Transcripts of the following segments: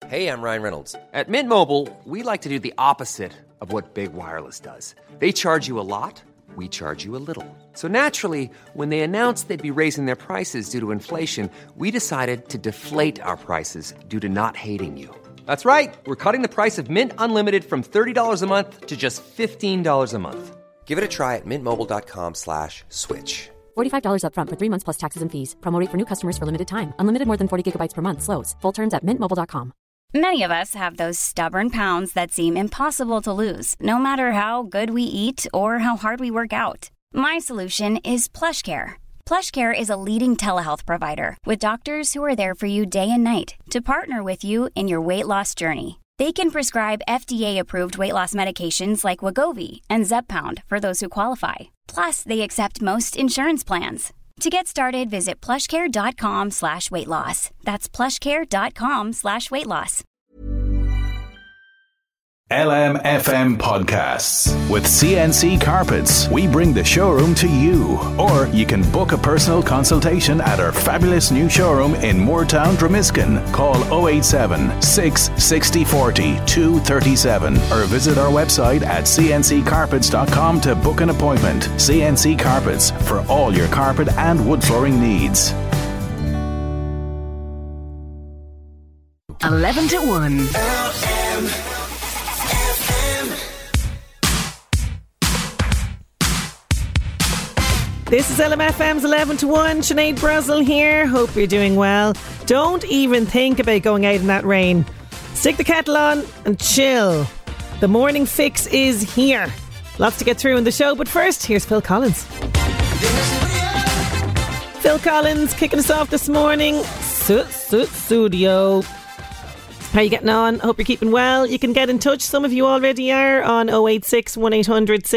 Hey, I'm Ryan Reynolds. At Mint Mobile, we like to do the opposite of what Big Wireless does. They charge you a lot, we charge you a little. So naturally, when they announced they'd be raising their prices due to inflation, we decided to deflate our prices due to not hating you. That's right. We're cutting the price of Mint Unlimited from $30 a month to just $15 a month. Give it a try at mintmobile.com/switch. $45 up front for 3 months plus taxes and fees. Promo rate for new customers for limited time. Unlimited more than 40 gigabytes per month. Slows full terms at mintmobile.com. Many of us have those stubborn pounds that seem impossible to lose, no matter how good we eat or how hard we work out. My solution is PlushCare. PlushCare is a leading telehealth provider with doctors who are there for you day and night to partner with you in your weight loss journey. They can prescribe FDA-approved weight loss medications like Wegovy and Zepbound for those who qualify. Plus, they accept most insurance plans. To get started, visit plushcare.com/weightloss. That's plushcare.com/weightloss. LMFM Podcasts. With CNC Carpets, we bring the showroom to you. Or you can book a personal consultation at our fabulous new showroom in Moortown, Dromiskin. Call 087 660 40 237 or visit our website at cnccarpets.com to book an appointment. CNC Carpets, for all your carpet and wood flooring needs. 11 to 1. This is LMFM's 11 to 1. Sinead Brazel here. Hope you're doing well. Don't even think about going out in that rain. Stick the kettle on and chill. The morning fix is here. Lots to get through in the show, but first, here's Phil Collins. Phil Collins kicking us off this morning. Studio. How are you getting on? Hope you're keeping well. You can get in touch. Some of you already are on 086 1800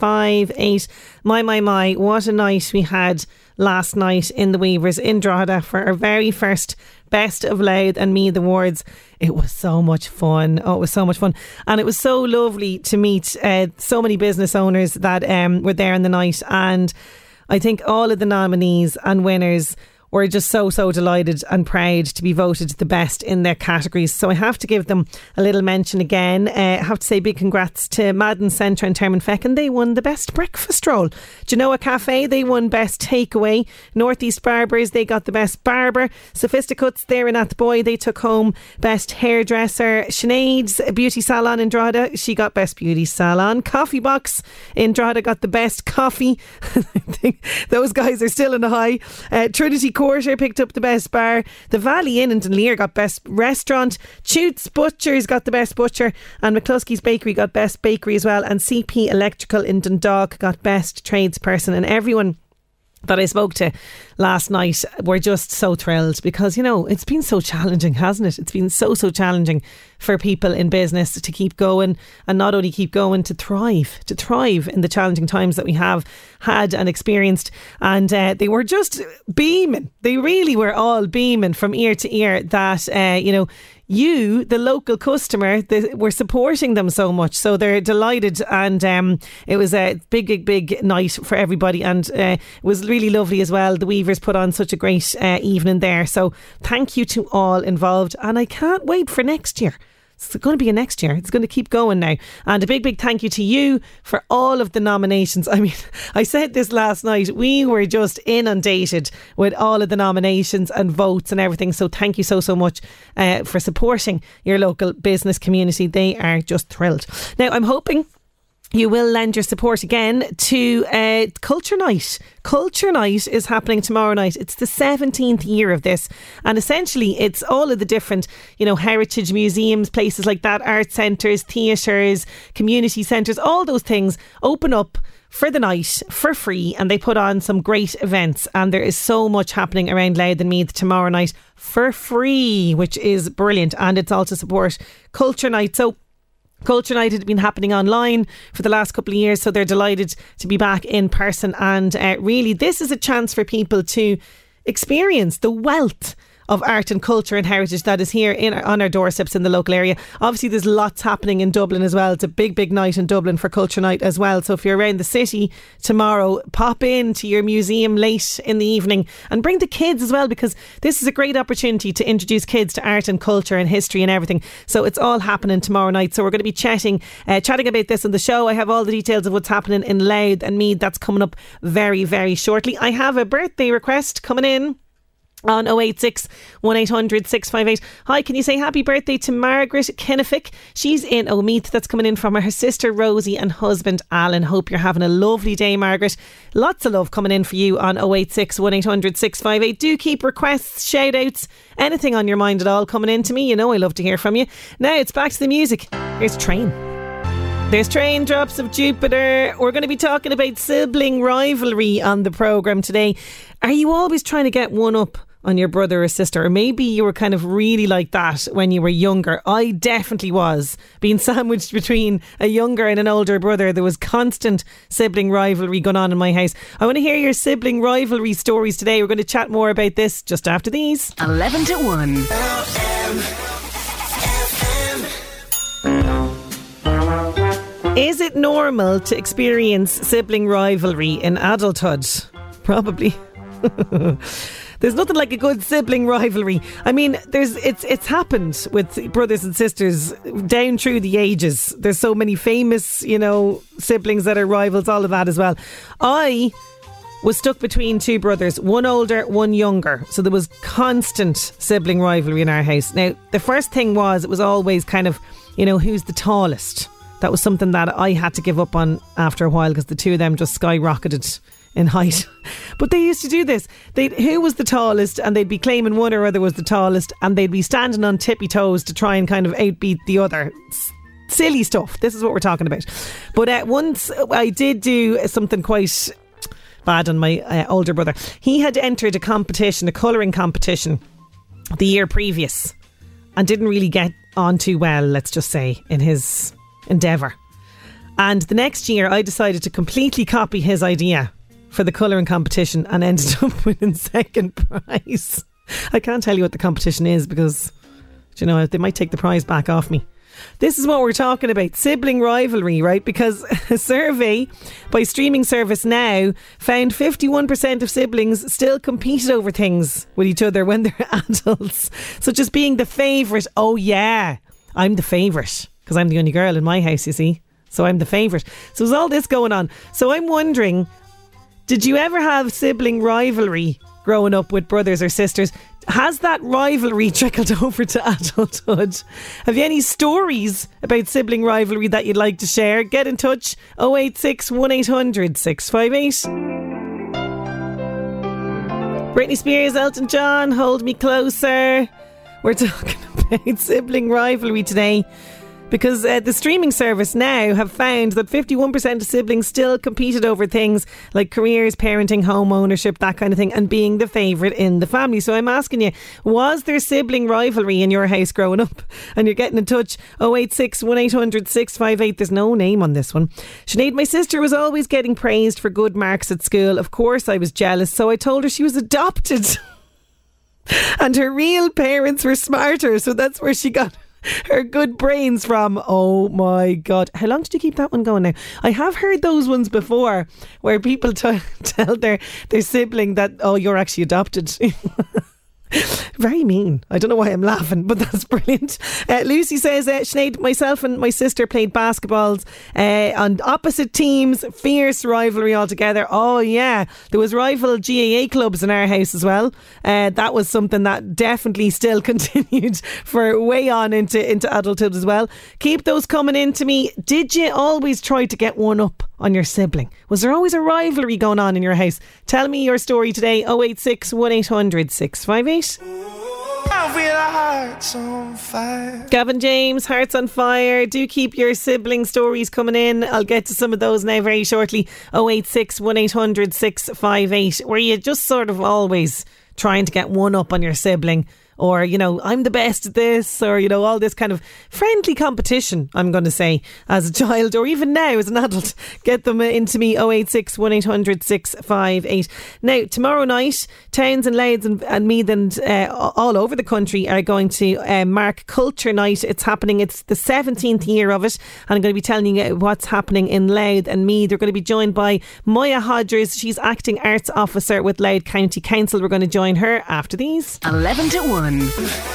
658. My, what a night we had last night in the Weavers in Drogheda for our very first Best of Louth and Meath Awards. It was so much fun. Oh, it was so much fun. And it was so lovely to meet so many business owners that were there in the night. And I think all of the nominees and winners were just so delighted and proud to be voted the best in their categories. So I have to give them a little mention again. I have to say big congrats to Madden Centre and Termon Feckin. They won the best breakfast roll. Genoa Cafe, they won best takeaway. Northeast Barbers, they got the best barber. Sophisticuts there in Athboy, they took home best hairdresser. Sinead's Beauty Salon in Drogheda, she got best beauty salon. Coffee Box in Drogheda got the best coffee. I think those guys are still in a high. Trinity Quarter picked up the best bar. The Valley Inn in Dunleer got best restaurant. Chutes Butchers got the best butcher, and McCluskey's Bakery got best bakery as well, and CP Electrical in Dundalk got best tradesperson. And everyone that I spoke to last night were just so thrilled because, you know, it's been so challenging, hasn't it? It's been so challenging for people in business to keep going, and not only keep going, to thrive in the challenging times that we have had and experienced. And they were just beaming. They really were all beaming from ear to ear that, you know, you, the local customer, were supporting them so much. So they're delighted, and it was a big night for everybody, and it was really lovely as well. The Weavers put on such a great evening there. So thank you to all involved, and I can't wait for next year. It's going to be a next year. It's going to keep going now. And a big thank you to you for all of the nominations. I mean, I said this last night. We were just inundated with all of the nominations and votes and everything. So thank you so much for supporting your local business community. They are just thrilled. Now, I'm hoping you will lend your support again to Culture Night. Culture Night is happening tomorrow night. It's the 17th year of this, and essentially it's all of the different, you know, heritage museums, places like that, art centres, theatres, community centres, all those things open up for the night for free, and they put on some great events, and there is so much happening around Louth and Meath tomorrow night for free, which is brilliant, and it's all to support Culture Night. So Culture Night had been happening online for the last couple of years, so they're delighted to be back in person. And really, this is a chance for people to experience the wealth of art and culture and heritage that is here on our doorsteps in the local area. Obviously there's lots happening in Dublin as well. It's a big night in Dublin for Culture Night as well. So if you're around the city tomorrow, pop in to your museum late in the evening and bring the kids as well, because this is a great opportunity to introduce kids to art and culture and history and everything. So it's all happening tomorrow night. So we're going to be chatting about this on the show. I have all the details of what's happening in Louth and Meath. That's coming up very shortly. I have a birthday request coming in on 086 1800 658. Hi, can you say happy birthday to Margaret Kennefic? She's in Omeath. That's coming in from her sister Rosie and husband Alan. Hope you're having a lovely day, Margaret. Lots of love coming in for you on 086 1800 658. Do keep requests, shout outs, anything on your mind at all coming in to me. You know I love to hear from you. Now it's back to the music. Here's Train. There's Train, Drops of Jupiter. We're going to be talking about sibling rivalry on the programme today. Are you always trying to get one up on your brother or sister? Or maybe you were kind of really like that when you were younger. I definitely was. Being sandwiched between a younger and an older brother, there was constant sibling rivalry going on in my house. I want to hear your sibling rivalry stories today. We're going to chat more about this just after these. 11 to 1. Is it normal to experience sibling rivalry in adulthood? Probably. There's nothing like a good sibling rivalry. I mean, it's happened with brothers and sisters down through the ages. There's so many famous, siblings that are rivals, all of that as well. I was stuck between two brothers, one older, one younger. So there was constant sibling rivalry in our house. Now, the first thing was, it was always kind of, who's the tallest? That was something that I had to give up on after a while, because the two of them just skyrocketed in height. But they used to do this. Who was the tallest, and they'd be claiming one or other was the tallest, and they'd be standing on tippy toes to try and kind of outbeat the other. Silly stuff. This is what we're talking about. But once I did do something quite bad on my older brother. He had entered a competition, a colouring competition, the year previous, and didn't really get on too well, let's just say, in his endeavour. And the next year I decided to completely copy his idea for the colouring competition and ended up winning second prize. I can't tell you what the competition is because, they might take the prize back off me. This is what we're talking about, sibling rivalry, right? Because a survey by streaming service Now found 51% of siblings still competed over things with each other when they're adults, such as being the favourite. Oh yeah, I'm the favourite because I'm the only girl in my house, you see. So I'm the favourite. So there's all this going on. So I'm wondering, did you ever have sibling rivalry growing up with brothers or sisters? Has that rivalry trickled over to adulthood? Have you any stories about sibling rivalry that you'd like to share? Get in touch, 086 1800 658. Britney Spears, Elton John, Hold Me Closer. We're talking about sibling rivalry today, because the streaming service Now have found that 51% of siblings still competed over things like careers, parenting, home ownership, that kind of thing, and being the favourite in the family. So I'm asking you, was there sibling rivalry in your house growing up? And you're getting in touch, 086 1800 658. There's no name on this one. Sinead, my sister was always getting praised for good marks at school. Of course I was jealous, so I told her she was adopted. And her real parents were smarter, so that's where she got her good brains from. Oh my God. How long did you keep that one going now? I have heard those ones before where people tell their sibling that, oh, you're actually adopted. Very mean. I don't know why I'm laughing, but that's brilliant. Lucy says, Sinead, myself and my sister played basketballs on opposite teams. Fierce rivalry altogether. Oh yeah, there was rival GAA clubs in our house as well. That was something that definitely still continued for way on into adulthood as well. Keep those coming in to me. Did you always try to get one up on your sibling? Was there always a rivalry going on in your house? Tell me your story today, 086 1800 658. I feel our hearts on fire. Gavin James, Hearts on Fire. Do keep your sibling stories coming in. I'll get to some of those now very shortly. 086 1800 658. Were you just sort of always trying to get one up on your sibling? or, you know, I'm the best at this, or, you know, all this kind of friendly competition, I'm going to say, as a child, or even now as an adult, get them into me, 086 1800 658. Now, tomorrow night, Towns and Louths and Meath and all over the country are going to mark Culture Night. It's happening, it's the 17th year of it, and I'm going to be telling you what's happening in Louth and Meath. We're going to be joined by Moya Hodgers. She's Acting Arts Officer with Louth County Council. We're going to join her after these. 11 to 1.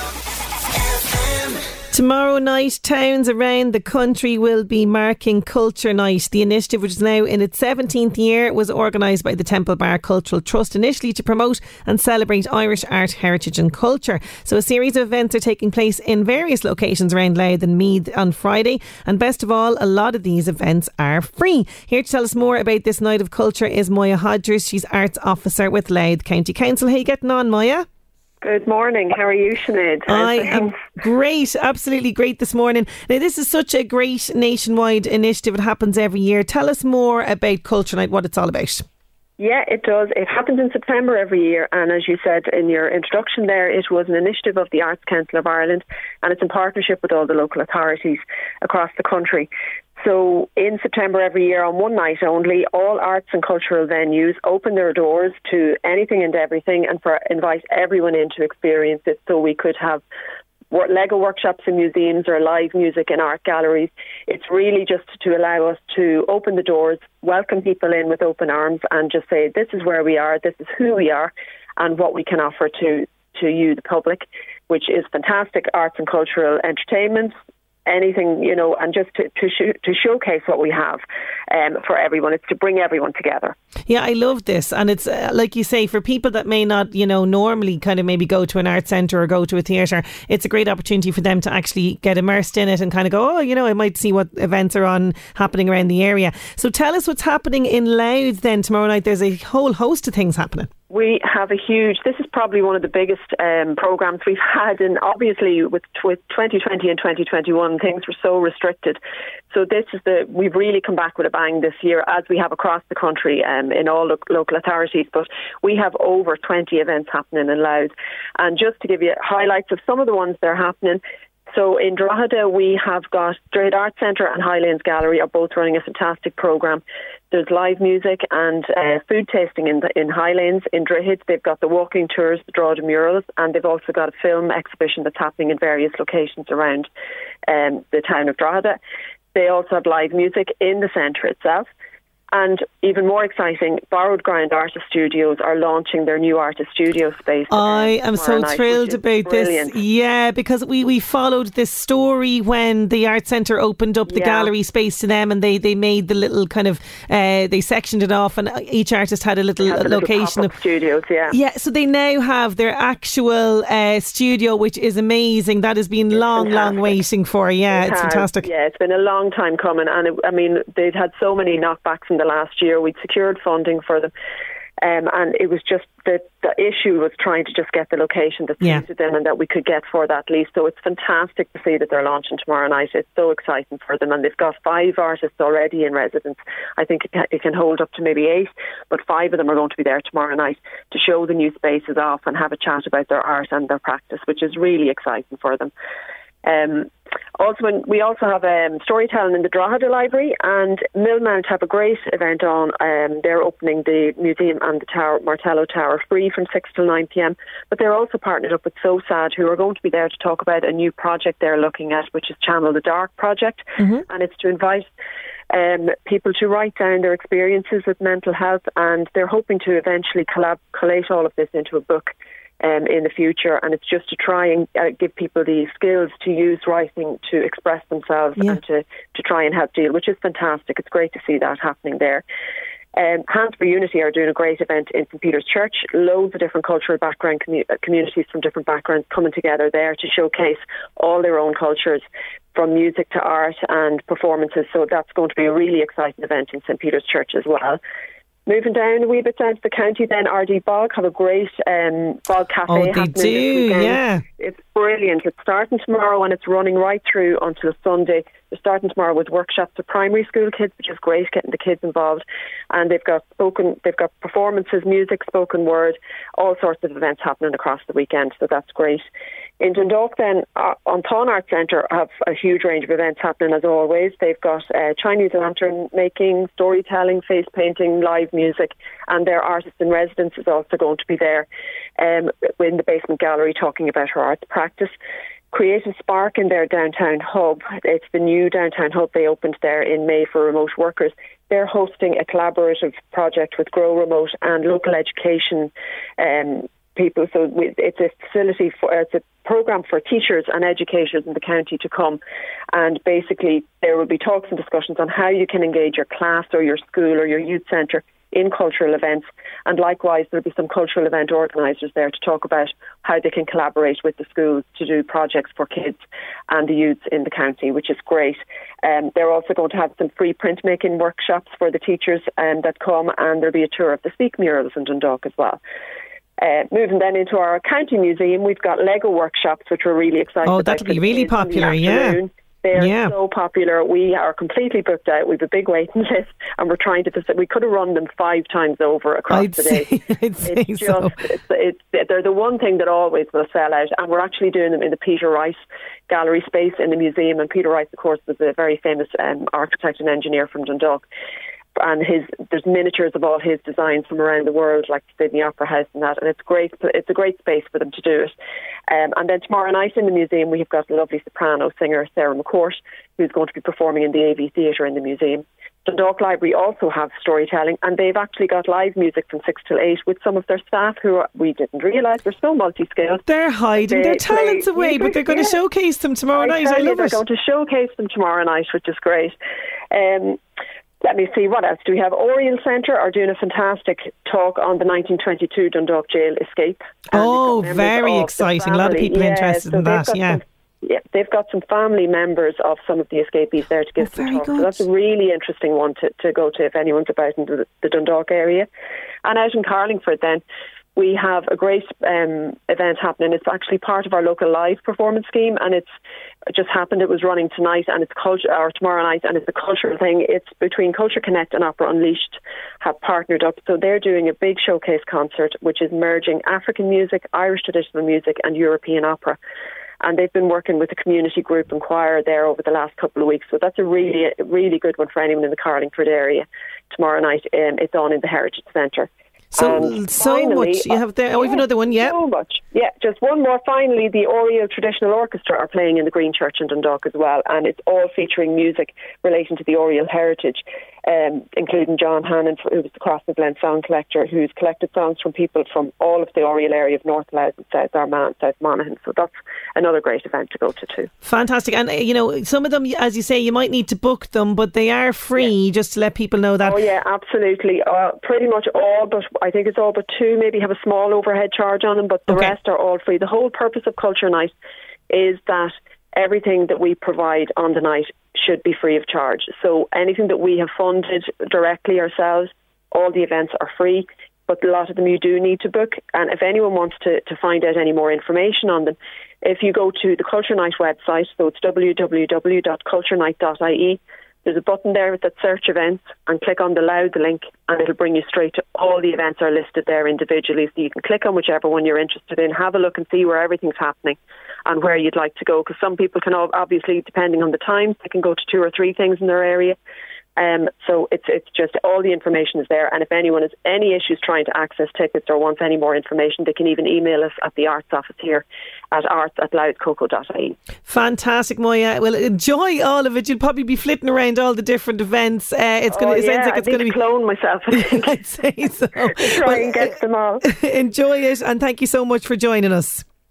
Tomorrow night, towns around the country will be marking Culture Night. The initiative, which is now in its 17th year, was organised by the Temple Bar Cultural Trust, initially to promote and celebrate Irish art, heritage and culture. So a series of events are taking place in various locations around Louth and Meath on Friday, and best of all, a lot of these events are free. Here to tell us more about this night of culture is Moya Hodgers. She's Arts Officer with Louth County Council. How are you getting on, Moya? Good morning. How are you, Sinead? I am great, absolutely great this morning. Now, this is such a great nationwide initiative. It happens every year. Tell us more about Culture Night, what it's all about. Yeah, it does. It happens in September every year, and as you said in your introduction there, it was an initiative of the Arts Council of Ireland, and it's in partnership with all the local authorities across the country. So in September every year, on one night only, all arts and cultural venues open their doors to anything and everything, and invite everyone in to experience it. So we could have Lego workshops in museums or live music in art galleries. It's really just to allow us to open the doors, welcome people in with open arms, and just say, this is where we are, this is who we are, and what we can offer to you, the public, which is fantastic arts and cultural entertainment, anything, you know, and just to showcase what we have for everyone. It's to bring everyone together. Yeah, I love this. And it's like you say, for people that may not, you know, normally kind of maybe go to an art centre or go to a theatre, it's a great opportunity for them to actually get immersed in it and kind of go, oh, you know, I might see what events are happening around the area. So tell us what's happening in Louth then tomorrow night. There's a whole host of things happening. We have this is probably one of the biggest programmes we've had, and obviously with 2020 and 2021 things were so restricted. So we've really come back with a bang this year, as we have across the country in all local authorities, but we have over 20 events happening in Louth. And just to give you highlights of some of the ones that are happening, so in Drogheda we have got Drogheda Arts Centre and Highlands Gallery are both running a fantastic programme. There's live music and food tasting in Highlands. In Drogheda they've got the walking tours, the Drogheda murals, and they've also got a film exhibition that's happening in various locations around the town of Drogheda. They also have live music in the centre itself. And even more exciting, Borrowed Ground Artist Studios are launching their new artist studio space. I am so thrilled about brilliant. This. Yeah, because we followed this story when the Art Centre opened up the gallery space to them, and they made the little kind of, they sectioned it off, and each artist had a little location of studios, Yeah, so they now have their actual studio, which is amazing. That has been long waiting for. Yeah, it's fantastic. Yeah, it's been a long time coming, and they'd had so many knockbacks in the last year. We'd secured funding for them, and it was just the issue was trying to just get the location that suited them and that we could get for that lease. So it's fantastic to see that they're launching tomorrow night. It's so exciting for them, and they've got 5 artists already in residence. I think it can hold up to maybe 8, but 5 of them are going to be there tomorrow night to show the new spaces off and have a chat about their art and their practice, which is really exciting for them. We also have storytelling in the Drogheda Library, and Millmount have a great event on. They're opening the museum and the Martello Tower free from 6 till 9 p.m. But they're also partnered up with So Sad, who are going to be there to talk about a new project they're looking at, which is Channel the Dark project, and it's to invite people to write down their experiences with mental health, and they're hoping to eventually collate all of this into a book in the future, and it's just to try and give people the skills to use writing to express themselves and to try and help deal, which is fantastic. It's great to see that happening there. Hands for Unity are doing a great event in St Peter's Church. Loads of different cultural background communities from different backgrounds coming together there to showcase all their own cultures, from music to art and performances. So that's going to be a really exciting event in St Peter's Church as well. Moving down a wee bit down to the county, then RD Bog have a great Bog Cafe happening this weekend. Yeah. It's brilliant. It's starting tomorrow and it's running right through until Sunday. They're starting tomorrow with workshops for primary school kids, which is great, getting the kids involved. And they've got performances, music, spoken word, all sorts of events happening across the weekend. So that's great. In Dundalk then, on Thon Arts Centre have a huge range of events happening as always. They've got Chinese lantern making, storytelling, face painting, live music, and their artist in residence is also going to be there in the basement gallery talking about her arts practice. Creative Spark in their downtown hub. It's the new downtown hub they opened there in May for remote workers. They're hosting a collaborative project with Grow Remote and local education people. So it's a facility it's a program for teachers and educators in the county to come, and basically there will be talks and discussions on how you can engage your class or your school or your youth centre in cultural events, and likewise there'll be some cultural event organisers there to talk about how they can collaborate with the schools to do projects for kids and the youths in the county, which is great. They're also going to have some free printmaking workshops for the teachers that come, and there'll be a tour of the Speak murals in Dundalk as well. Moving then into our county museum, we've got Lego workshops, which we're really excited about. Oh, that'll be really popular, yeah. They're so popular. We are completely booked out. We've a big waiting list, and we're trying to. We could have run them 5 times over across the day. They're the one thing that always will sell out, and we're actually doing them in the Peter Rice gallery space in the museum. And Peter Rice, of course, was a very famous architect and engineer from Dundalk. And there's miniatures of all his designs from around the world, like Sydney Opera House and that, and it's great. It's a great space for them to do it. And then tomorrow night in the museum, we've got the lovely soprano singer Sarah McCourt, who's going to be performing in the AV Theatre in the museum. Dundalk Library also have storytelling, and they've actually got live music from 6 till 8 with some of their staff who we didn't realise were so multi-skilled. They're hiding their talents away, but they're going to showcase them tomorrow night. I love it. They're going to showcase them tomorrow night, which is great. Let me see, what else do we have? Oriel Centre are doing a fantastic talk on the 1922 Dundalk jail escape. Oh, very exciting. A lot of people interested in that, they've got some family members of some of the escapees there to give some talks. So that's a really interesting one to go to if anyone's about in the Dundalk area. And out in Carlingford then, we have a great event happening. It's actually part of our local live performance scheme, and it just happened. It was running tonight, and it's tomorrow night, and it's a cultural thing. It's between Culture Connect and Opera Unleashed have partnered up, so they're doing a big showcase concert, which is merging African music, Irish traditional music, and European opera. And they've been working with a community group and choir there over the last couple of weeks. So that's a really, really good one for anyone in the Carlingford area. Tomorrow night, it's on in the Heritage Centre. So finally, much you have there. Oh, we've another one, so much. Yeah, just one more. Finally, the Oriel Traditional Orchestra are playing in the Green Church in Dundalk as well, and it's all featuring music relating to the Oriel heritage, including John Hannon, who was the Cross of Glen song collector, who's collected songs from people from all of the Oriel area of North Louth and South Armagh and South Monaghan. So that's another great event to go to too. Fantastic. And some of them, as you say, you might need to book them, but they are free, just to let people know that. Oh yeah, absolutely. Pretty much all, but I think it's all but 2 maybe have a small overhead charge on them, but the rest are all free. The whole purpose of Culture Night is that everything that we provide on the night should be free of charge. So anything that we have funded directly ourselves, all the events are free, but a lot of them you do need to book. And if anyone wants to find out any more information on them, if you go to the Culture Night website, so it's www.culturenight.ie, there's a button there that search events, and click on the Louth link, and it'll bring you straight to all the events are listed there individually. So you can click on whichever one you're interested in, have a look and see where everything's happening and where you'd like to go. Because some people can obviously, depending on the times, they can go to 2 or 3 things in their area. So it's just all the information is there, and if anyone has any issues trying to access tickets or wants any more information, they can even email us at the arts office here at arts@louthcoco.ie. Fantastic, Moya. Well, enjoy all of it. You'll probably be flitting around all the different events. It sounds like it's going to be clone myself. I'd say so. Try and get them all. Enjoy it, and thank you so much for joining us.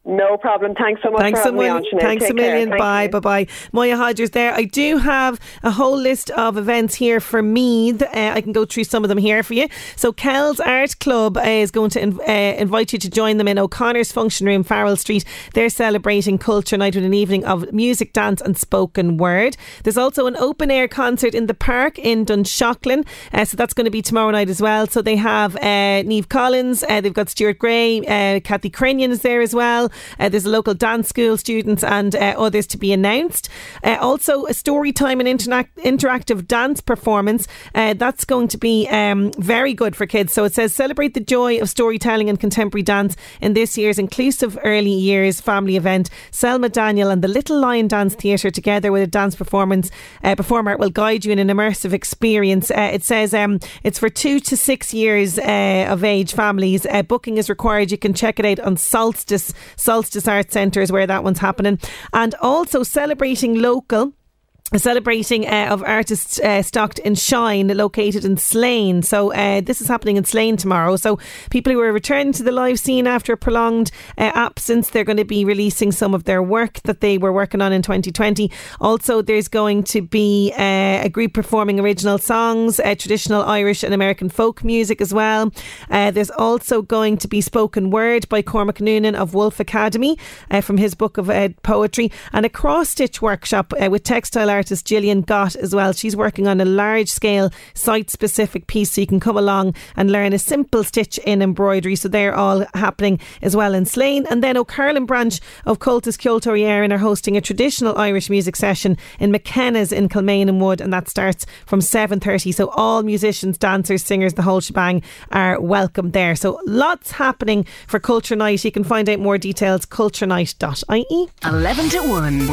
No problem. Thanks so much for having me on, Sinead. Thanks a million. Bye. Bye. Moya Hodgers there. I do have a whole list of events here for Meath. I can go through some of them here for you. So Kells Art Club is going to invite you to join them in O'Connor's Function Room, Farrell Street. They're celebrating Culture Night with an evening of music, dance and spoken word. There's also an open air concert in the park in Dunshaughlin. So that's going to be tomorrow night as well. So they have Niamh Collins, they've got Stuart Gray, Kathy Crinion is there as well. There's a local dance school students and others to be announced. Also a story time and interactive dance performance. That's going to be very good for kids. So it says celebrate the joy of storytelling and contemporary dance in this year's inclusive early years family event. Selma Daniel and the Little Lion Dance Theatre together with a dance performer will guide you in an immersive experience. It says it's for 2 to 6 years of age families. Booking is required. You can check it out on Solstice Art Centre is where that one's happening. And also celebrating local. A celebrating of artists stocked in Shine, located in Slane. So this is happening in Slane tomorrow. So people who are returning to the live scene after a prolonged absence, they're going to be releasing some of their work that they were working on in 2020. Also, there's going to be a group performing original songs, traditional Irish and American folk music as well. There's also going to be spoken word by Cormac Noonan of Wolf Academy from his book of poetry, and a cross-stitch workshop with textile artist Gillian Gott as well. She's working on a large scale site specific piece, so you can come along and learn a simple stitch in embroidery. So they're all happening as well in Slane. And then O'Carlin branch of Cultus Ceoltóirí Éireann are hosting a traditional Irish music session in McKenna's in Kilmaine and Wood, and that starts from 7:30. So all musicians, dancers, singers, the whole shebang are welcome there. So lots happening for Culture Night. You can find out more details culturenight.ie. 11 to 1.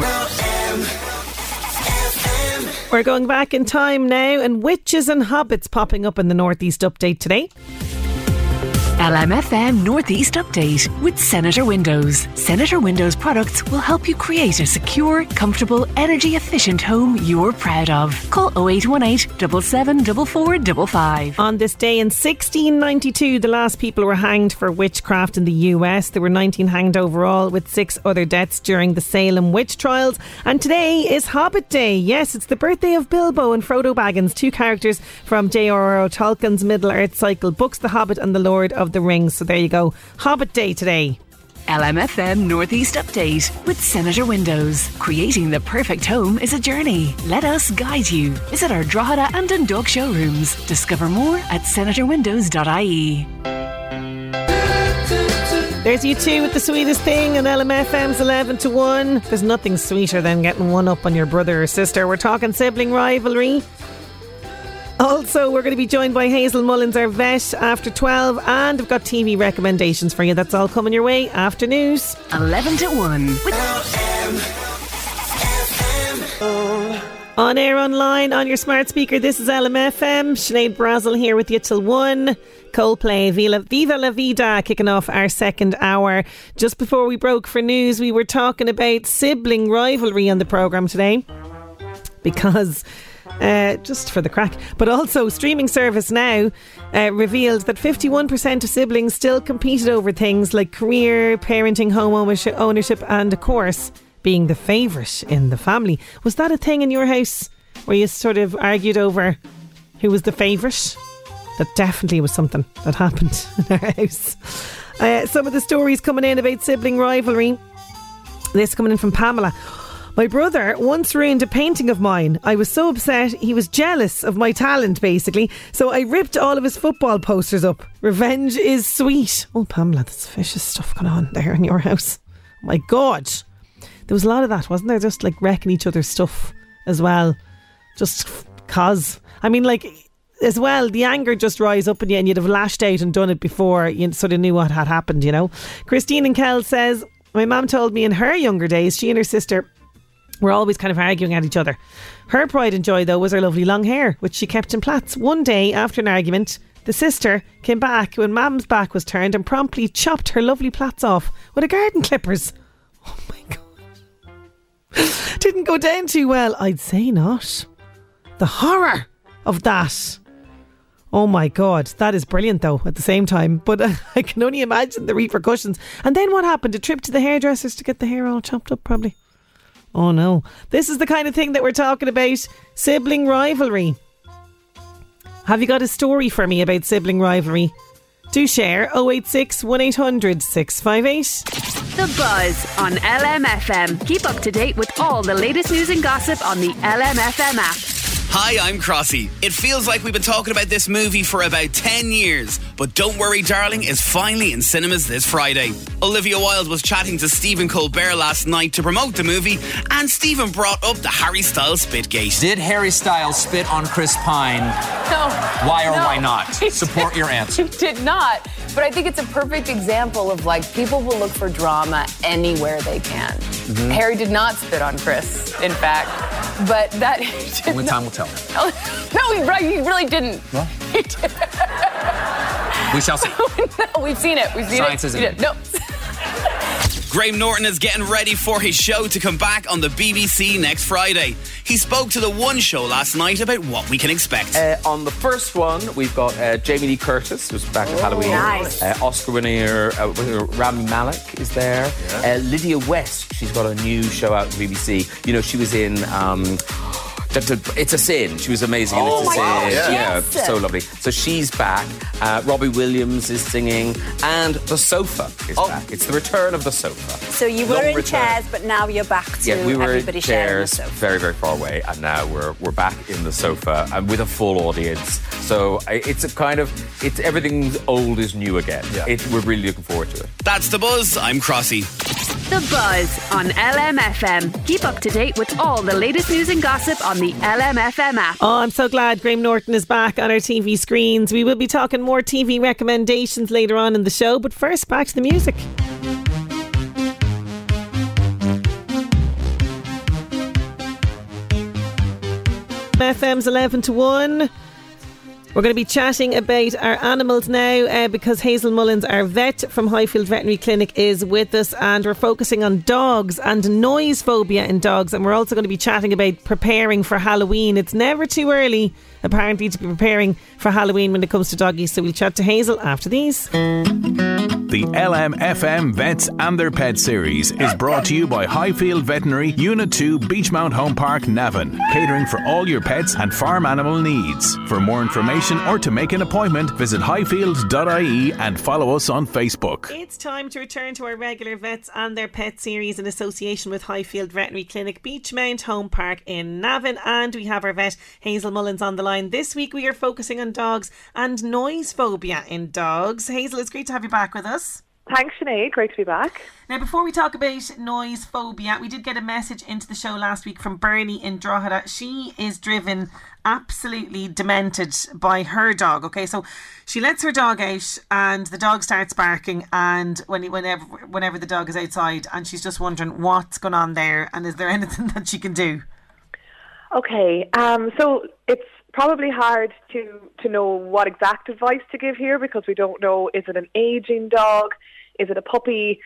We're going back in time now, and witches and hobbits popping up in the Northeast Update today. LMFM Northeast Update with Senator Windows. Senator Windows products will help you create a secure, comfortable, energy efficient home you're proud of. Call 0818 774455. On this day in 1692, the last people were hanged for witchcraft in the US. There were 19 hanged overall, with 6 other deaths during the Salem witch trials. And today is Hobbit Day. Yes, it's the birthday of Bilbo and Frodo Baggins, 2 characters from J.R.R. Tolkien's Middle-earth cycle books, The Hobbit and The Lord of the Rings. So there you go, Hobbit Day today. LMFM Northeast Update with Senator Windows. Creating the perfect home is a journey. Let us guide you. Visit our Drogheda and Dundalk showrooms. Discover more at senatorwindows.ie. There's you two with the sweetest thing on LMFM's 11 to 1. There's nothing sweeter than getting one up on your brother or sister. We're talking sibling rivalry. Also, we're going to be joined by Hazel Mullins, our vet, after 12, and we've got TV recommendations for you. That's all coming your way after news. 11 to 1 with On air, online, on your smart speaker. This is LMFM. Sinead Brazel here with you till 1. Coldplay, Viva La Vida, kicking off our second hour. Just before we broke for news, we were talking about sibling rivalry on the programme today, because just for the crack, but also streaming service now revealed that 51% of siblings still competed over things like career, parenting, home ownership, and of course being the favourite in the family. Was that a thing in your house where you sort of argued over who was the favourite? That definitely was something that happened in our house. Some of the stories coming in about sibling rivalry. This coming in from Pamela. My brother once ruined a painting of mine. I was so upset. He was jealous of my talent, basically. So I ripped all of his football posters up. Revenge is sweet. Oh, Pamela, that's vicious stuff going on there in your house. Oh my God. There was a lot of that, wasn't there? Just like wrecking each other's stuff as well. Just cause. I mean, like, as well, the anger just rise up in you, and you'd have lashed out and done it before you sort of knew what had happened, you know. Christine in Kell says, my mum told me in her younger days, she and her sister were always kind of arguing at each other. Her pride and joy, though, was her lovely long hair, which she kept in plaits. One day, after an argument, the sister came back when Mum's back was turned and promptly chopped her lovely plaits off with a garden clippers. Oh my God. Didn't go down too well. I'd say not. The horror of that. Oh my God, that is brilliant though at the same time. But I can only imagine the repercussions. And then what happened? A trip to the hairdressers to get the hair all chopped up probably. Oh no. This is the kind of thing that we're talking about. Sibling rivalry. Have you got a story for me about sibling rivalry? Do share 086 1800 658. The Buzz on LMFM. Keep up to date with all the latest news and gossip on the LMFM app. Hi, I'm Crossy. It feels like we've been talking about this movie for about 10 years, but Don't Worry Darling is finally in cinemas this Friday. Olivia Wilde was chatting to Stephen Colbert last night to promote the movie, and Stephen brought up the Harry Styles Spitgate. Did Harry Styles spit on Chris Pine? No. Why or why not? Support your answer. He did not. But I think it's a perfect example of like people will look for drama anywhere they can. Mm-hmm. Harry did not spit on Chris, in fact. But that... Only time will tell. No, he really didn't. Well, we shall see. No, we've seen it. Science isn't it. No. Graham Norton is getting ready for his show to come back on the BBC next Friday. He spoke to the One Show last night about what we can expect. On the first one, we've got Jamie Lee Curtis, who's back at Halloween. Nice. Oscar winner Rami Malek is there. Yeah. Lydia West, she's got a new show out on the BBC. You know, she was in... It's a Sin. She was amazing in It's a Sin. Yes. Yeah, so lovely. So she's back. Robbie Williams is singing, and The Sofa is back. It's the return of The Sofa. So you were in chairs, but now you're back to we were everybody in sharing chairs, the sofa. very, very far away, and now we're back in The Sofa and with a full audience. So it's a kind of everything's old is new again. Yeah. We're really looking forward to it. That's The Buzz. I'm Crossy. The Buzz on LMFM. Keep up to date with all the latest news and gossip on the LMFM app. Oh, I'm so glad Graham Norton is back on our TV screens. We will be talking more TV recommendations later on in the show, but first, back to the music. FM's 11 to 1. We're going to be chatting about our animals now because Hazel Mullins, our vet from Highfield Veterinary Clinic, is with us, and we're focusing on dogs and noise phobia in dogs, and we're also going to be chatting about preparing for Halloween. It's never too early, apparently, to be preparing for Halloween when it comes to doggies, so we'll chat to Hazel after these. The LMFM Vets and Their Pets series is brought to you by Highfield Veterinary, Unit 2, Beachmount Home Park, Navan, catering for all your pets and farm animal needs. For more information or to make an appointment, visit highfield.ie and follow us on Facebook. It's time to return to our regular Vets and Their Pets series in association with Highfield Veterinary Clinic, Beachmount Home Park in Navan, and we have our vet Hazel Mullins on the line. This week we are focusing on dogs and noise phobia in dogs. Hazel, it's great to have you back with us. Thanks, Sinead. Great to be back. Now, before we talk about noise phobia, we did get a message into the show last week from Bernie in Drogheda. She is driven absolutely demented by her dog. Okay, so she lets her dog out and the dog starts barking, and whenever the dog is outside, and she's just wondering what's going on there and is there anything that she can do? Okay, so it's probably hard to know what exact advice to give here because we don't know, is it an aging dog? Is it a puppy?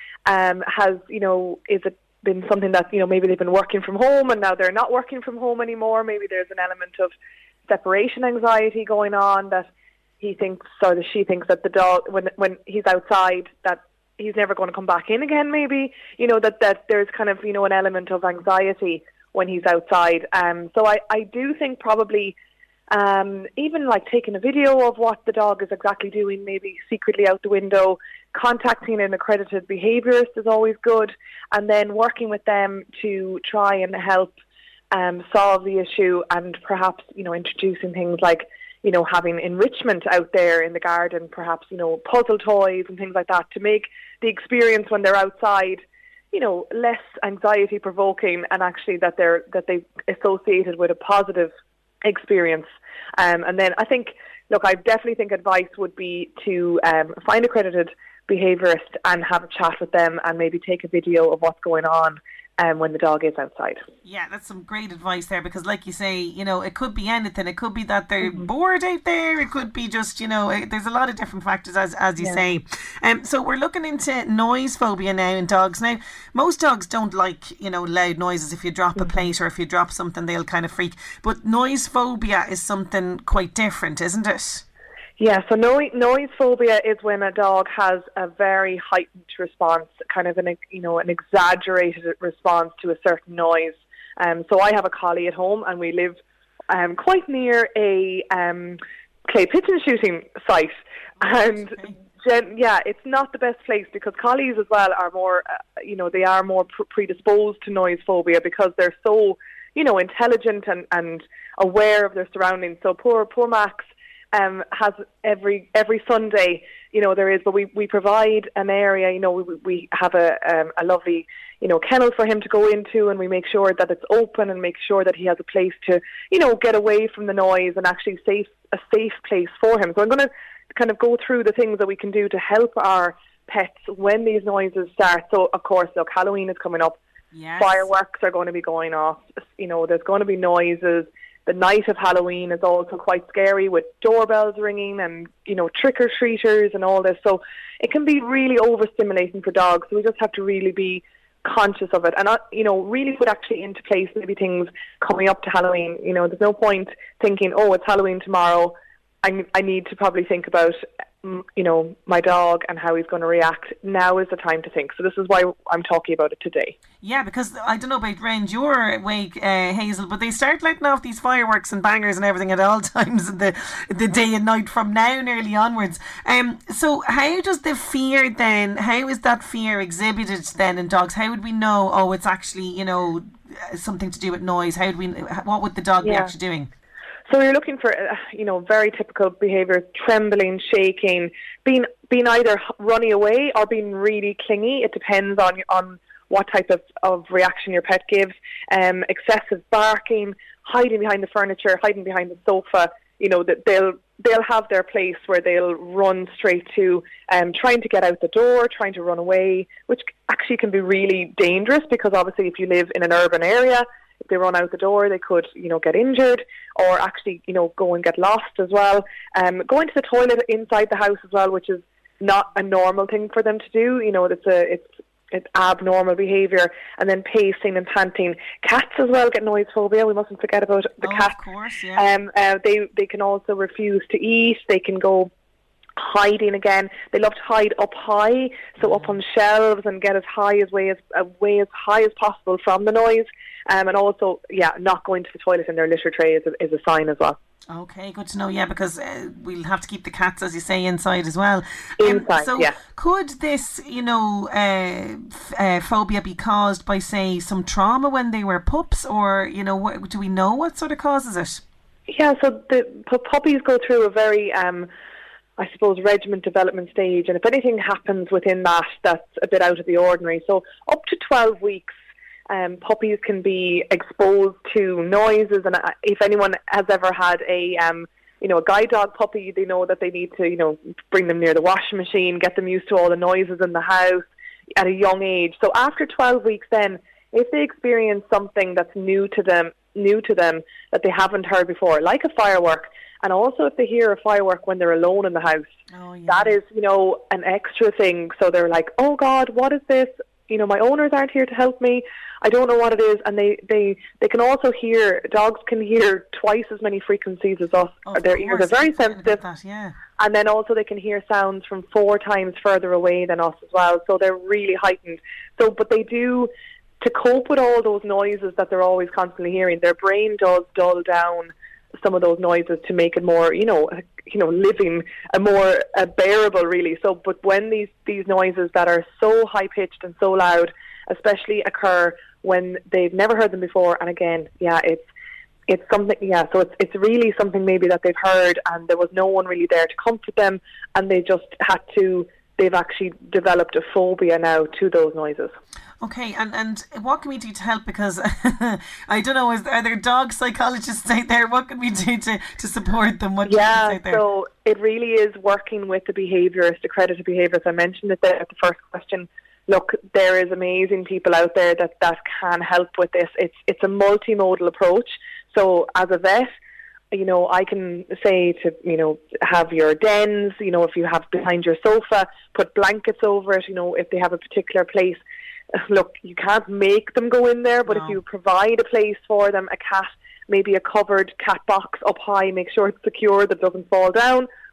Is it been something that, maybe they've been working from home and now they're not working from home anymore? Maybe there's an element of separation anxiety going on that he thinks or that she thinks that the dog, when he's outside, that he's never going to come back in again, maybe. That there's kind of, an element of anxiety when he's outside. So I do think probably even like taking a video of what the dog is exactly doing, maybe secretly out the window, contacting an accredited behaviourist is always good, and then working with them to try and help solve the issue, and perhaps, introducing things like, having enrichment out there in the garden, perhaps, puzzle toys and things like that to make the experience when they're outside, less anxiety provoking, and actually that they associated with a positive experience. And then I definitely think advice would be to find accredited behaviourist and have a chat with them and maybe take a video of what's going on when the dog is outside. Yeah, that's some great advice there, because like you say, it could be anything. It could be that they're bored out there. It could be just, there's a lot of different factors as you say. So we're looking into noise phobia now in dogs. Now, most dogs don't like, loud noises. If you drop a plate or if you drop something, they'll kind of freak. But noise phobia is something quite different, isn't it? Yeah, so noise phobia is when a dog has a very heightened response, kind of an exaggerated response to a certain noise. So I have a collie at home, and we live quite near a clay pigeon shooting site, and it's not the best place because collies as well are more, they are more predisposed to noise phobia because they're so, intelligent and aware of their surroundings. So poor Max has every Sunday, there is, but we provide an area, we have a lovely, kennel for him to go into, and we make sure that it's open and make sure that he has a place to, get away from the noise and actually a safe place for him. So I'm going to kind of go through the things that we can do to help our pets when these noises start. So, of course, look, Halloween is coming up. Yes. Fireworks are going to be going off. There's going to be noises. The night of Halloween is also quite scary with doorbells ringing and, trick-or-treaters and all this. So it can be really overstimulating for dogs. So we just have to really be conscious of it and, really put actually into place maybe things coming up to Halloween. There's no point thinking, oh, it's Halloween tomorrow. I need to probably think about, my dog and how he's going to react. Now is the time to think. So this is why I'm talking about it today. Yeah, because I don't know about round your way, Hazel, but they start letting off these fireworks and bangers and everything at all times in the day and night from now nearly onwards. So how does the fear then, how is that fear exhibited then in dogs? How would we know, oh, it's actually, something to do with noise? What would the dog be actually doing? So you're looking for, very typical behaviours: trembling, shaking, being either running away or being really clingy. It depends on what type of reaction your pet gives. Excessive barking, hiding behind the furniture, hiding behind the sofa. That they'll have their place where they'll run straight to, trying to get out the door, trying to run away, which actually can be really dangerous because obviously if you live in an urban area, if they run out the door, they could, get injured or actually, go and get lost as well. Going to the toilet inside the house as well, which is not a normal thing for them to do. It's abnormal behaviour. And then pacing and panting. Cats as well get noise phobia. We mustn't forget about the cats. Of course, yeah. They can also refuse to eat. They can go hiding again. They love to hide up high, so up on shelves and get as high as high as possible from the noise. And also, not going to the toilet in their litter tray is a sign as well. Okay, good to know. Yeah, because we'll have to keep the cats, as you say, inside as well. Inside, yeah. Could this, phobia be caused by, say, some trauma when they were pups, or do we know what sort of causes it? Yeah, so the puppies go through a very I suppose, regiment development stage. And if anything happens within that, that's a bit out of the ordinary. So up to 12 weeks, puppies can be exposed to noises. And if anyone has ever had a guide dog puppy, they know that they need to, bring them near the washing machine, get them used to all the noises in the house at a young age. So after 12 weeks then, if they experience something that's new to them that they haven't heard before, like a firework, and also if they hear a firework when they're alone in the house, that is, an extra thing. So they're like, oh God, what is this? My owners aren't here to help me. I don't know what it is. And they can also hear, dogs can hear twice as many frequencies as us. Their ears are very sensitive. And then also they can hear sounds from 4 times further away than us as well. So they're really heightened. So, but they do, to cope with all those noises that they're always constantly hearing, their brain does dull down some of those noises to make it more, living, more bearable, really. So, but when these noises that are so high pitched and so loud, especially occur when they've never heard them before, and again, it's something. Yeah, so it's really something maybe that they've heard, and there was no one really there to comfort them, and they just had to. They've actually developed a phobia now to those noises. Okay, and what can we do to help? Because I don't know, are there dog psychologists out there? What can we do to support them? What out there? So it really is working with the behaviourist, accredited behaviourists. I mentioned it there at the first question. Look, there is amazing people out there that can help with this. It's a multimodal approach. So as a vet, I can say to, have your dens, if you have behind your sofa, put blankets over it, if they have a particular place. Look, you can't make them go in there, but if you provide a place for them, a cat, maybe a covered cat box up high, make sure it's secure, that it doesn't fall down,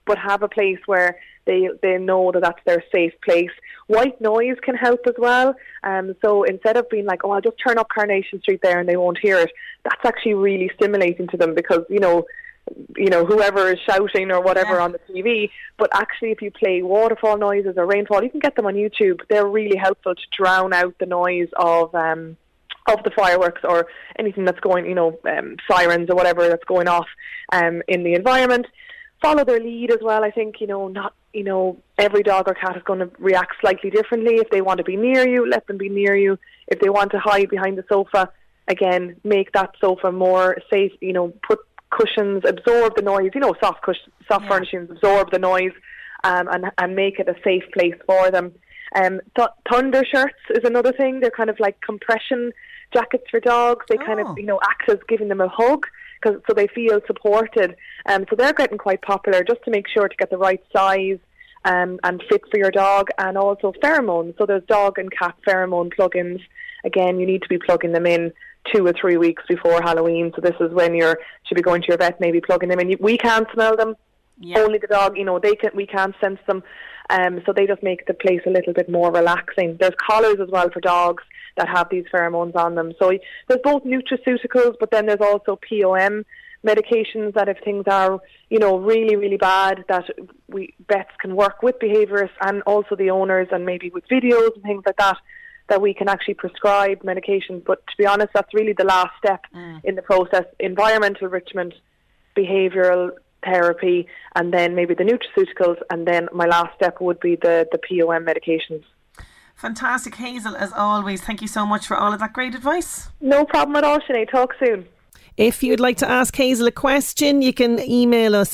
but have a place where they know that that's their safe place. White noise can help as well. So instead of being like, oh, I'll just turn up Carnation Street there and they won't hear it, that's actually really stimulating to them, because, you know, whoever is shouting or whatever on the TV. But actually, if you play waterfall noises or rainfall, you can get them on YouTube. They're really helpful to drown out the noise of the fireworks or anything that's going, sirens or whatever that's going off in the environment. Follow their lead as well. I think, not every dog or cat is going to react slightly differently. If they want to be near you, let them be near you. If they want to hide behind the sofa, again, make that sofa more safe. Put cushions, absorb the noise. Soft furnishings absorb the noise, and make it a safe place for them. Thunder shirts is another thing. They're kind of like compression jackets for dogs. They kind of act as giving them a hug, so they feel supported. So they're getting quite popular, just to make sure to get the right size and fit for your dog. And also pheromones. So there's dog and cat pheromone plugins. Again, you need to be plugging them in 2 or 3 weeks before Halloween. So this is when you should be going to your vet, maybe plugging them in. We can't smell them. Yeah. Only the dog, we can't sense them. So they just make the place a little bit more relaxing. There's collars as well for dogs that have these pheromones on them. So there's both nutraceuticals, but then there's also POM medications that if things are, really, really bad, that vets can work with behaviourists and also the owners, and maybe with videos and things like that we can actually prescribe medication. But to be honest, that's really the last step in the process. Environmental enrichment, behavioural therapy, and then maybe the nutraceuticals, and then my last step would be the POM medications. Fantastic, Hazel, as always. Thank you so much for all of that great advice. No problem at all, Sinead. Talk soon. If you'd like to ask Hazel a question, you can email us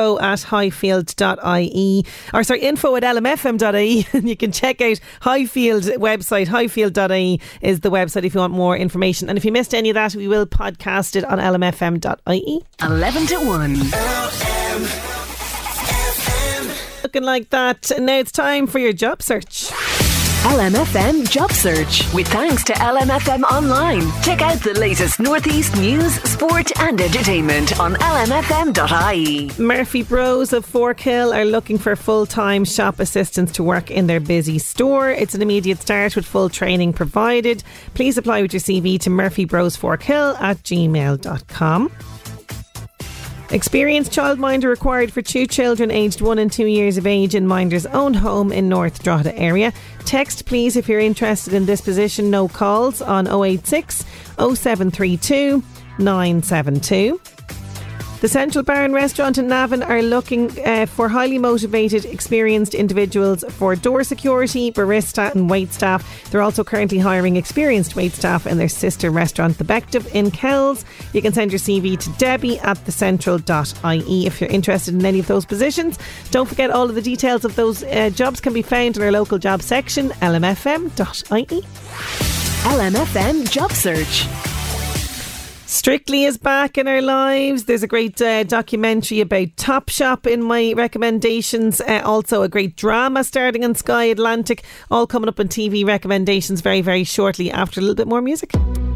info@highfield.ie, or sorry, info@lmfm.ie, and you can check out Highfield website. Highfield.ie is the website if you want more information. And if you missed any of that, we will podcast it on lmfm.ie. 11 to 1. Looking like that. Now it's time for your job search. LMFM Job Search, with thanks to LMFM Online. Check out the latest Northeast news, sport and entertainment on lmfm.ie. Murphy Bros of Forkhill are looking for full-time shop assistants to work in their busy store. It's an immediate start with full training provided. Please apply with your CV to murphybros4kill@gmail.com. Experienced childminder required for 2 children aged 1 and 2 years of age in Minder's own home in North Drogheda area. Text please if you're interested in this position. No calls on 086 0732 972. The Central Bar and Restaurant in Navan are looking for highly motivated, experienced individuals for door security, barista and waitstaff. They're also currently hiring experienced waitstaff in their sister restaurant, The Bective, in Kells. You can send your CV to debbie@thecentral.ie if you're interested in any of those positions. Don't forget, all of the details of those jobs can be found in our local job section, lmfm.ie. LMFM Job Search. Strictly is back in our lives. There's a great documentary about Topshop in my recommendations. Also a great drama starting on Sky Atlantic. All coming up on TV recommendations very, very shortly after a little bit more music.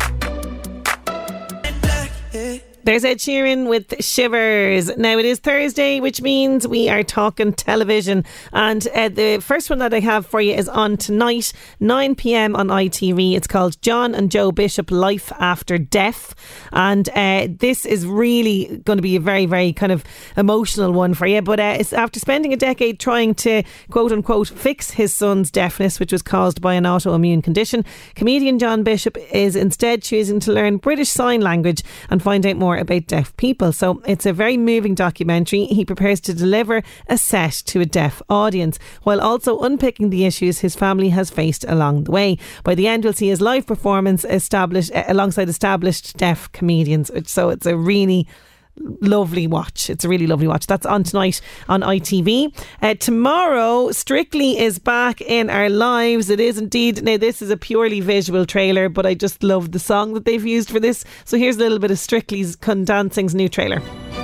There's Ed Sheeran with Shivers. Now it is Thursday, which means we are talking television, and the first one that I have for you is on tonight, 9 p.m. on ITV. It's called John and Joe Bishop, Life After Death, and this is really going to be a very, very kind of emotional one for you. But it's after spending a decade trying to quote unquote fix his son's deafness, which was caused by an autoimmune condition, comedian John Bishop is instead choosing to learn British Sign Language and find out more about deaf people. So it's a very moving documentary. He prepares to deliver a set to a deaf audience while also unpicking the issues his family has faced along the way. By the end, we'll see his live performance alongside established deaf comedians. So it's a really lovely watch. It's a really lovely watch. That's on tonight on ITV. Tomorrow, Strictly is back in our lives. It is indeed. Now, this is a purely visual trailer, but I just love the song that they've used for this. So here's a little bit of Strictly's Con Dancing's new trailer.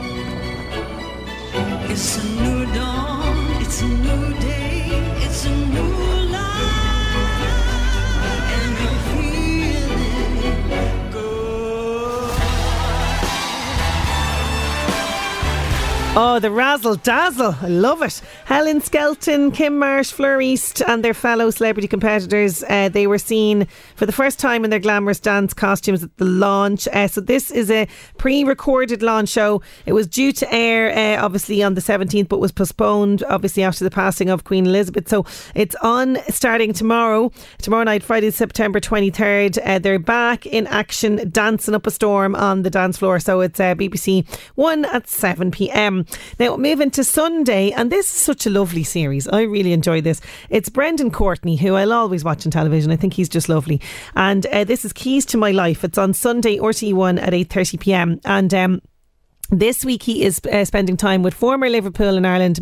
It's a new dawn, it's a new day, it's a new life, and I'm feeling good. Oh, the razzle dazzle. I love it. Helen Skelton, Kim Marsh, Fleur East and their fellow celebrity competitors, they were seen for the first time in their glamorous dance costumes at the launch. So this is a pre-recorded launch show. It was due to air obviously on the 17th, but was postponed obviously after the passing of Queen Elizabeth. So it's on starting tomorrow night, Friday, September 23rd. They're back in action, dancing up a storm on the dance floor. So it's BBC One at 7 p.m. Now moving to Sunday, and this is such a lovely series. I really enjoy this. It's Brendan Courtney, who I'll always watch on television. I think he's just lovely. And this is Keys to My Life. It's on Sunday, RTE1 at 8:30 p.m. And this week he is spending time with former Liverpool and Ireland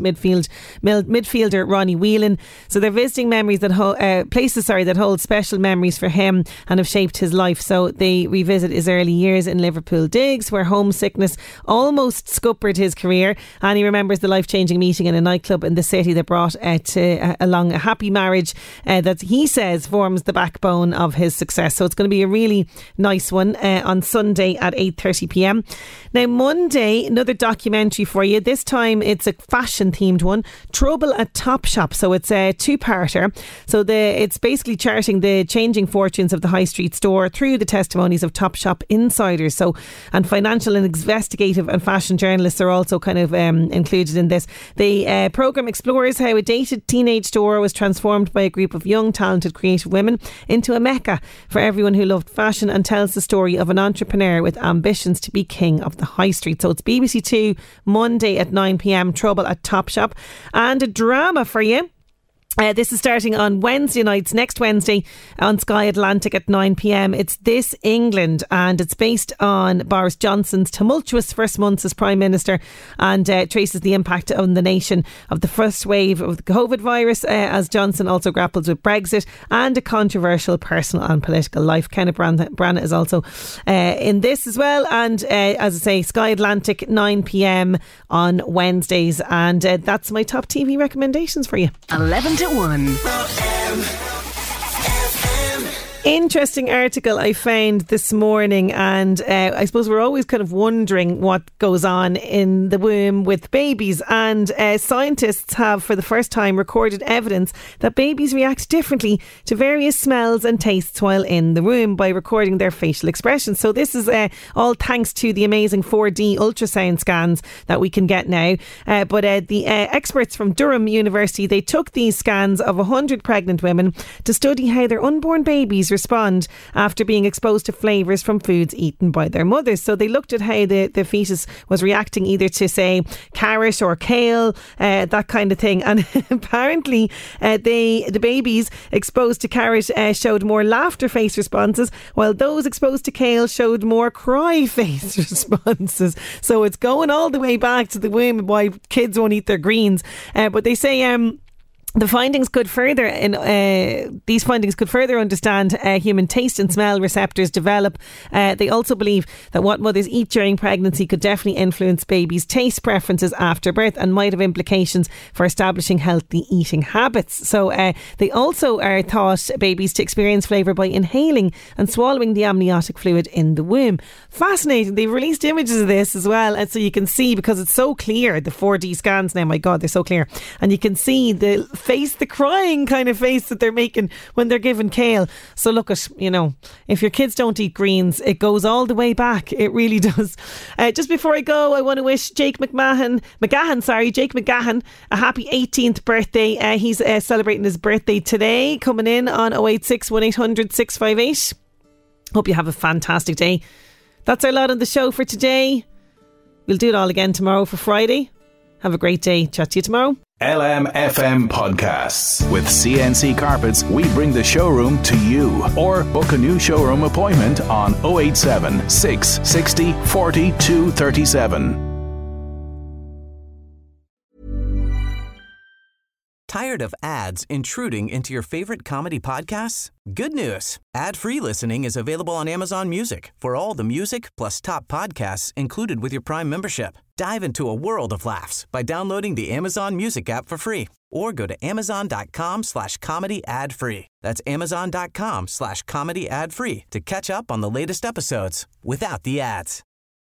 midfielder Ronnie Whelan. So they're visiting memories places that hold special memories for him and have shaped his life. So they revisit his early years in Liverpool digs, where homesickness almost scuppered his career, and he remembers the life-changing meeting in a nightclub in the city that brought along a happy marriage that he says forms the backbone of his success. So it's going to be a really nice one on Sunday at 8:30 p.m. Now Monday, another documentary for you. This time it's a fashion themed one, Trouble at Topshop. So it's a two-parter. So it's basically charting the changing fortunes of the high street store through the testimonies of Topshop insiders. So, and financial and investigative and fashion journalists are also kind of included in this. The programme explores how a dated teenage store was transformed by a group of young, talented, creative women into a mecca for everyone who loved fashion, and tells the story of an entrepreneur with ambitions to be king of the high street. So it's BBC Two, Monday at 9 p.m, Trouble at Topshop. And a drama for you. This is starting on Wednesday nights, next Wednesday on Sky Atlantic at 9 p.m. It's This England, and it's based on Boris Johnson's tumultuous first months as Prime Minister, and traces the impact on the nation of the first wave of the COVID virus as Johnson also grapples with Brexit and a controversial personal and political life. Kenneth Branagh is also in this as well, and as I say, Sky Atlantic 9 p.m. on Wednesdays, and that's my top TV recommendations for you. 11 to 1. Interesting article I found this morning, and I suppose we're always kind of wondering what goes on in the womb with babies, and scientists have for the first time recorded evidence that babies react differently to various smells and tastes while in the womb by recording their facial expressions. So this is all thanks to the amazing 4D ultrasound scans that we can get now, but the experts from Durham University, they took these scans of 100 pregnant women to study how their unborn babies respond after being exposed to flavours from foods eaten by their mothers. So they looked at how the fetus was reacting either to, say, carrot or kale, that kind of thing. And apparently the babies exposed to carrot showed more laughter face responses, while those exposed to kale showed more cry face responses. So it's going all the way back to the womb why kids won't eat their greens. But they say these findings could further understand human taste and smell receptors develop. They also believe that what mothers eat during pregnancy could definitely influence babies' taste preferences after birth and might have implications for establishing healthy eating habits. So they also are thought babies to experience flavour by inhaling and swallowing the amniotic fluid in the womb. Fascinating. They've released images of this as well, and so you can see, because it's so clear, the 4D scans now, my God, they're so clear, and you can see the crying kind of face that they're making when they're given kale. So look at, if your kids don't eat greens, it goes all the way back. It really does. Just before I go, I want to wish Jake McGahan, a happy 18th birthday. He's celebrating his birthday today, coming in on 086 1800 658. Hope you have a fantastic day. That's our lot on the show for today. We'll do it all again tomorrow for Friday. Have a great day. Chat to you tomorrow. LMFM Podcasts. With CNC Carpets, we bring the showroom to you. Or book a new showroom appointment on 087 660 4237. Tired of ads intruding into your favorite comedy podcasts? Good news. Ad-free listening is available on Amazon Music for all the music plus top podcasts included with your Prime membership. Dive into a world of laughs by downloading the Amazon Music app for free, or go to amazon.com/comedy ad-free. That's amazon.com/comedy ad-free to catch up on the latest episodes without the ads.